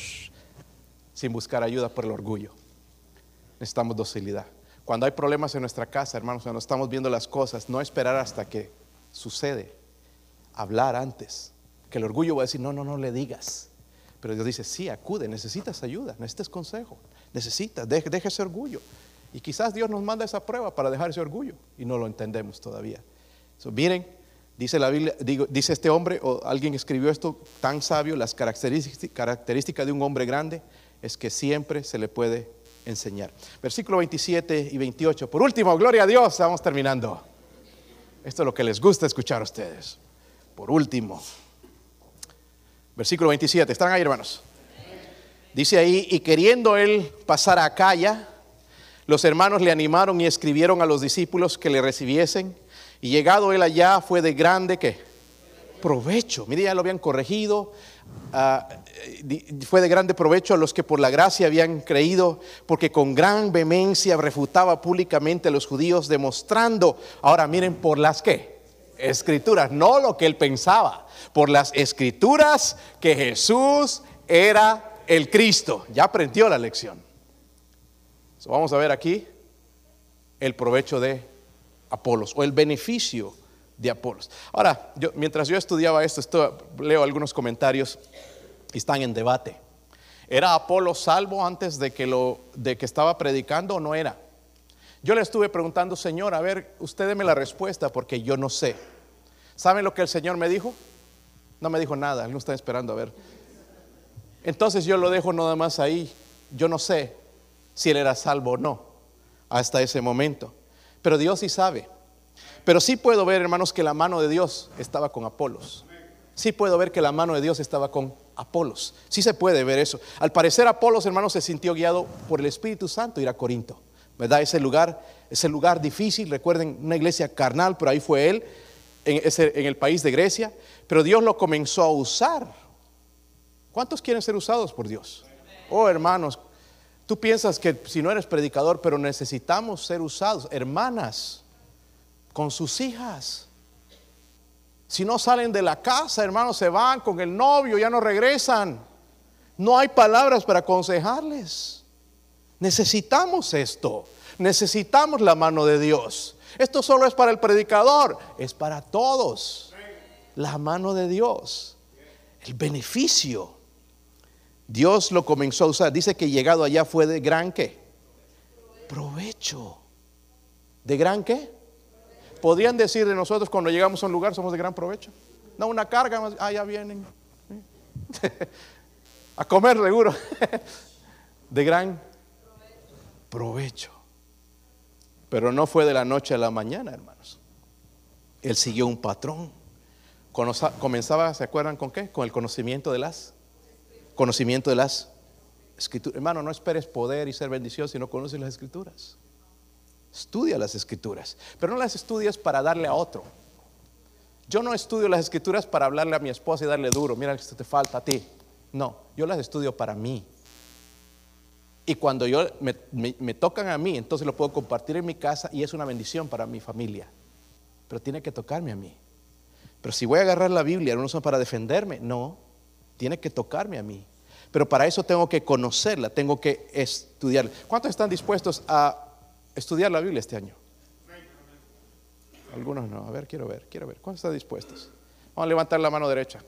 sin buscar ayuda por el orgullo. Necesitamos docilidad. Cuando hay problemas en nuestra casa, hermanos, cuando estamos viendo las cosas, no esperar hasta que sucede. Hablar antes. Que el orgullo va a decir, no, no, no le digas. Pero Dios dice, sí, acude, necesitas ayuda, necesitas consejo, necesitas, deje, deje ese orgullo. Y quizás Dios nos manda esa prueba para dejar ese orgullo y no lo entendemos todavía. So, miren, dice la Biblia, digo, dice este hombre, o alguien escribió esto tan sabio, las características, características de un hombre grande es que siempre se le puede enseñar. Versículo veintisiete y veintiocho. Por último, gloria a Dios, vamos terminando. Esto es lo que les gusta escuchar a ustedes. Por último, versículo veintisiete, ¿están ahí, hermanos? Dice ahí, y queriendo él pasar a Acaya, los hermanos le animaron y escribieron a los discípulos que le recibiesen, y llegado él allá fue de grande, ¿qué? Provecho. Mire, ya lo habían corregido. Uh, fue de grande provecho a los que por la gracia habían creído, porque con gran vehemencia refutaba públicamente a los judíos, demostrando, ahora miren, por las ¿qué? Escrituras, no lo que él pensaba, por las escrituras que Jesús era el Cristo. Ya aprendió la lección. So, vamos a ver aquí el provecho de Apolos, o el beneficio de Apolos. Ahora, yo, mientras yo estudiaba esto, esto, leo algunos comentarios y están en debate. ¿Era Apolos salvo antes de que, lo, de que estaba predicando o no era? Yo le estuve preguntando, Señor, a ver, usted deme la respuesta porque yo no sé. ¿Saben lo que el Señor me dijo? No me dijo nada, él no está esperando a ver. Entonces yo lo dejo nada más ahí. Yo no sé si él era salvo o no hasta ese momento. Pero Dios sí sabe. Pero sí puedo ver, hermanos, que la mano de Dios estaba con Apolos. Sí puedo ver que la mano de Dios estaba con Apolos. Sí se puede ver eso. Al parecer Apolos, hermanos, se sintió guiado por el Espíritu Santo ir a Corinto, ¿verdad? Ese lugar, ese lugar difícil, recuerden, una iglesia carnal, pero ahí fue él, en, ese, en el país de Grecia. Pero Dios lo comenzó a usar. ¿Cuántos quieren ser usados por Dios? Oh, hermanos, tú piensas que si no eres predicador, pero necesitamos ser usados. Hermanas, con sus hijas. Si no salen de la casa, hermanos, se van con el novio, ya no regresan. No hay palabras para aconsejarles. Necesitamos esto. Necesitamos la mano de Dios. Esto solo es para el predicador, es para todos. La mano de Dios, el beneficio. Dios lo comenzó a usar. Dice que llegado allá fue de gran ¿qué? Provecho. ¿De gran qué? ¿Podrían decir de nosotros cuando llegamos a un lugar somos de gran provecho? No, una carga más, ah, ya vienen a comer seguro. De gran provecho. Pero no fue de la noche a la mañana, hermanos. Él siguió un patrón. Comenzaba, ¿se acuerdan con qué? Con el conocimiento de las Conocimiento de las escrituras. Hermano, no esperes poder y ser bendición si no conoces las escrituras. Estudia las escrituras, pero no las estudias para darle a otro. Yo no estudio las escrituras para hablarle a mi esposa y darle duro. Mira, esto te falta a ti. No, yo las estudio para mí. Y cuando yo me, me, me tocan a mí, entonces lo puedo compartir en mi casa y es una bendición para mi familia. Pero tiene que tocarme a mí. Pero si voy a agarrar la Biblia, no son para defenderme, no. Tiene que tocarme a mí. Pero para eso tengo que conocerla, tengo que estudiarla. ¿Cuántos están dispuestos a estudiar la Biblia este año? Algunos no. A ver, quiero ver, quiero ver. ¿Cuántos están dispuestos? Vamos a levantar la mano derecha.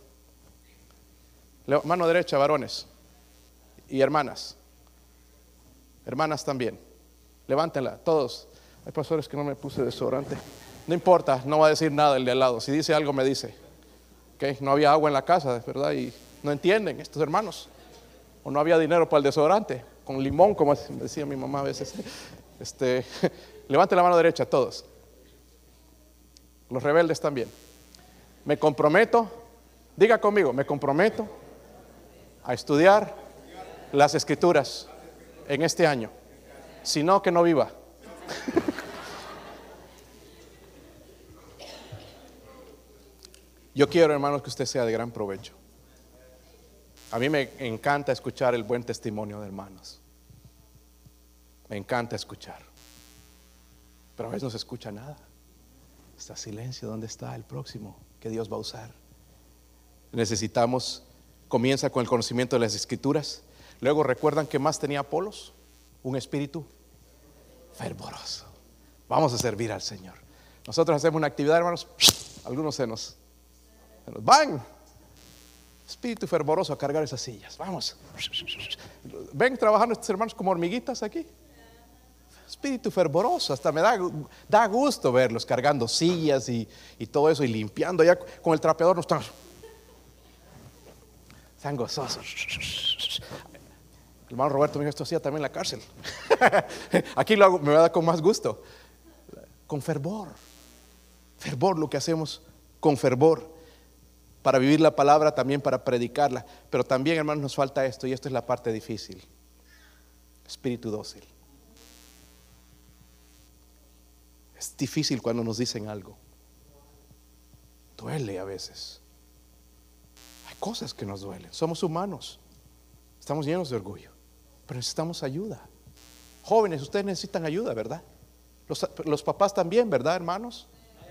Mano derecha, varones y hermanas. Hermanas también. Levántenla, todos. Hay pastores que no me puse desodorante. No importa, no va a decir nada el de al lado. Si dice algo, me dice. Okay, no había agua en la casa, ¿verdad? Y no entienden estos hermanos. o no había dinero para el desodorante, con limón, como decía mi mamá a veces. Este, levante la mano derecha todos. Los rebeldes también. Me comprometo, diga conmigo, me comprometo a estudiar las escrituras en este año. Si no, que no viva. Yo quiero, hermanos, que usted sea de gran provecho. A mí me encanta escuchar el buen testimonio de hermanos. Me encanta escuchar. Pero a veces no se escucha nada. Está silencio. ¿Dónde está el próximo que Dios va a usar? Necesitamos, comienza con el conocimiento de las escrituras. Luego, ¿recuerdan que más tenía Apolos? Un espíritu fervoroso. Vamos a servir al Señor. Nosotros hacemos una actividad, hermanos. Algunos se nos, se nos van. Espíritu fervoroso a cargar esas sillas. Vamos. Ven trabajando estos hermanos como hormiguitas aquí. Espíritu fervoroso. Hasta me da, da gusto verlos cargando sillas y, y todo eso y limpiando. Ya con el trapeador no están. Están gozosos. El hermano Roberto me dijo, esto hacía también en la cárcel. Aquí lo hago, me va a dar con más gusto. Con fervor. Fervor, lo que hacemos con fervor. Para vivir la palabra, también para predicarla. Pero también, hermanos, nos falta esto, y esto es la parte difícil. Espíritu dócil. Es difícil cuando nos dicen algo. Duele a veces. Hay cosas que nos duelen. Somos humanos. Estamos llenos de orgullo. Pero necesitamos ayuda. Jóvenes, ustedes necesitan ayuda, ¿verdad? Los, los papás también, ¿verdad, hermanos?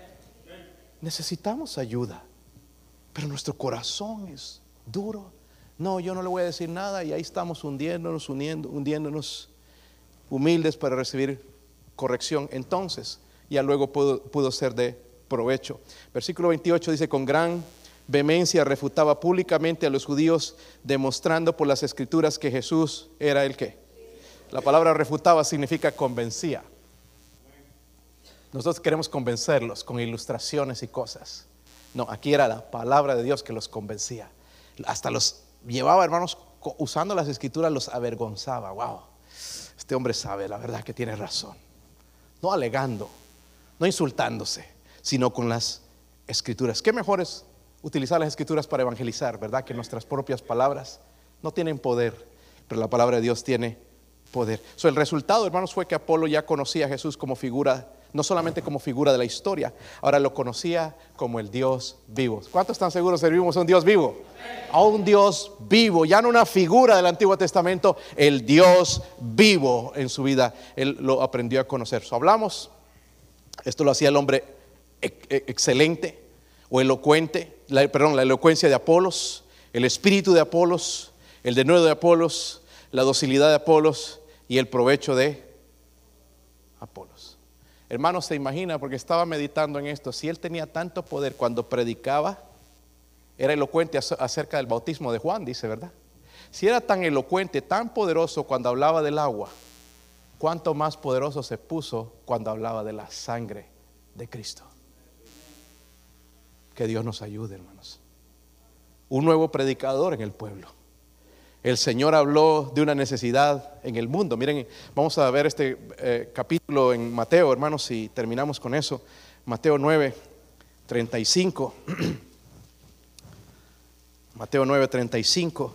Necesitamos ayuda. Pero nuestro corazón es duro. No, yo no le voy a decir nada. Y ahí estamos hundiéndonos, hundiendo, hundiéndonos, humildes para recibir corrección. Entonces, ya luego pudo, pudo ser de provecho. Versículo veintiocho dice: con gran vehemencia refutaba públicamente a los judíos, demostrando por las escrituras que Jesús era el que. La palabra refutaba significa convencía. Nosotros queremos convencerlos con ilustraciones y cosas. No, aquí era la palabra de Dios que los convencía. Hasta los llevaba, hermanos, usando las escrituras, los avergonzaba. Wow, este hombre sabe, la verdad que tiene razón. No alegando, no insultándose, sino con las escrituras. ¿Qué mejor es utilizar las escrituras para evangelizar, verdad? Que nuestras propias palabras no tienen poder, pero la palabra de Dios tiene poder. So, el resultado, hermanos, fue que Apolo ya conocía a Jesús como figura, no solamente como figura de la historia, ahora lo conocía como el Dios vivo. ¿Cuántos están seguros que servimos a un Dios vivo? A un Dios vivo, ya no una figura del Antiguo Testamento, el Dios vivo en su vida. Él lo aprendió a conocer. So, hablamos, esto lo hacía el hombre excelente o elocuente, la, perdón, la elocuencia de Apolos, el espíritu de Apolos, el denuedo de Apolos, la docilidad de Apolos y el provecho de Apolos. Hermanos, se imagina, porque estaba meditando en esto, si él tenía tanto poder cuando predicaba, era elocuente acerca del bautismo de Juan, dice, ¿verdad? Si era tan elocuente, tan poderoso cuando hablaba del agua, ¿cuánto más poderoso se puso cuando hablaba de la sangre de Cristo? Que Dios nos ayude, hermanos. Un nuevo predicador en el pueblo. El Señor habló de una necesidad en el mundo. Miren, vamos a ver este eh, capítulo en Mateo, hermanos, y terminamos con eso. Mateo nueve, treinta y cinco. Mateo nueve, treinta y cinco.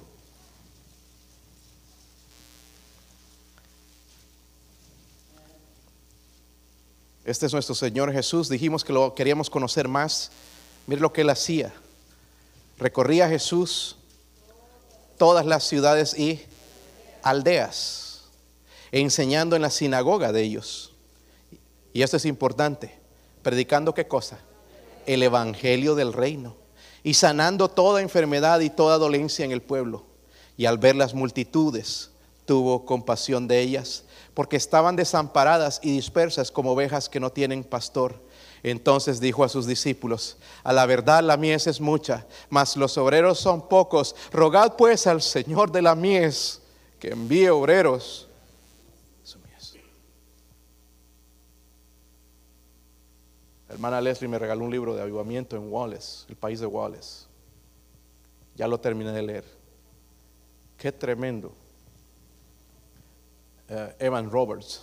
Este es nuestro Señor Jesús. Dijimos que lo queríamos conocer más. Miren lo que Él hacía. Recorría Jesús todas las ciudades y aldeas, enseñando en la sinagoga de ellos. Y esto es importante. Predicando ¿qué cosa? El evangelio del reino. Y sanando toda enfermedad y toda dolencia en el pueblo. Y al ver las multitudes, tuvo compasión de ellas, porque estaban desamparadas y dispersas como ovejas que no tienen pastor. Entonces dijo a sus discípulos: a la verdad la mies es mucha, mas los obreros son pocos. Rogad pues al Señor de la mies que envíe obreros a su mies. La hermana Leslie me regaló un libro de avivamiento en Wallace, el país de Wallace. Ya lo terminé de leer. Qué tremendo. Uh, Evan Roberts.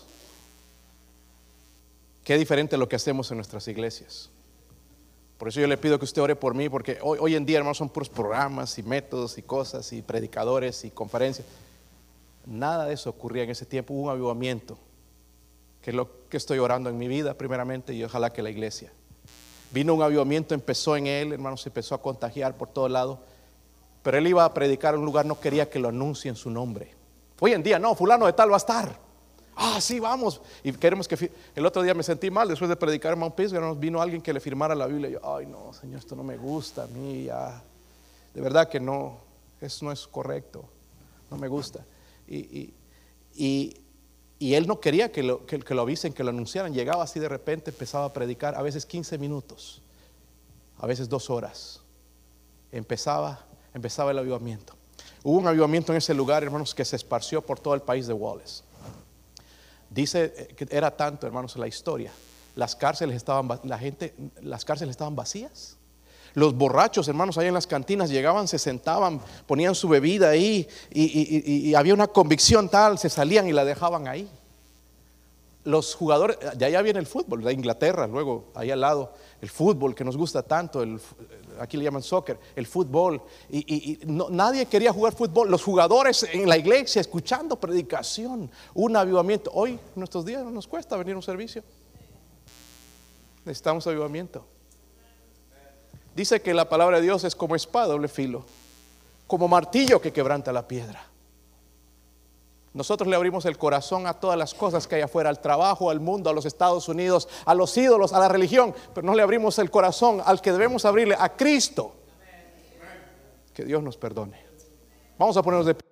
Qué diferente lo que hacemos en nuestras iglesias. Por eso yo le pido que usted ore por mí, porque hoy, hoy en día, hermanos, son puros programas y métodos y cosas y predicadores y conferencias. Nada de eso ocurría en ese tiempo. Hubo un avivamiento, que es lo que estoy orando en mi vida primeramente, y ojalá que la iglesia. Vino un avivamiento, empezó en él, hermanos, se empezó a contagiar por todo lado. Pero él iba a predicar a un lugar, no quería que lo anuncien su nombre. Hoy en día, no, fulano de tal va a estar. Ah, sí, vamos. Y queremos que, el otro día me sentí mal después de predicar en Mount Pisgah, vino alguien que le firmara la Biblia. Y yo, ay no, Señor, esto no me gusta a mí ya. De verdad que no, eso no es correcto. No me gusta. Y, y, y, y él no quería que lo, que, que lo avisen, que lo anunciaran. Llegaba así de repente, empezaba a predicar, a veces quince minutos, a veces dos horas. Empezaba, empezaba el avivamiento. Hubo un avivamiento en ese lugar, hermanos, que se esparció por todo el país de Wallace. Dice que era tanto, hermanos, en la historia. Las cárceles estaban, la gente, las cárceles estaban vacías. Los borrachos, hermanos, ahí en las cantinas llegaban, se sentaban, ponían su bebida ahí y, y, y, y había una convicción tal, se salían y la dejaban ahí. Los jugadores, de allá viene el fútbol, de Inglaterra, luego ahí al lado, el fútbol que nos gusta tanto, el, aquí le llaman soccer, el fútbol, y, y, y no, nadie quería jugar fútbol. Los jugadores en la iglesia escuchando predicación, un avivamiento. Hoy, en nuestros días, no nos cuesta venir a un servicio. Necesitamos avivamiento. Dice que la palabra de Dios es como espada doble filo, como martillo que quebranta la piedra. Nosotros le abrimos el corazón a todas las cosas que hay afuera, al trabajo, al mundo, a los Estados Unidos, a los ídolos, a la religión, pero no le abrimos el corazón al que debemos abrirle, a Cristo. Que Dios nos perdone. Vamos a ponernos de pie.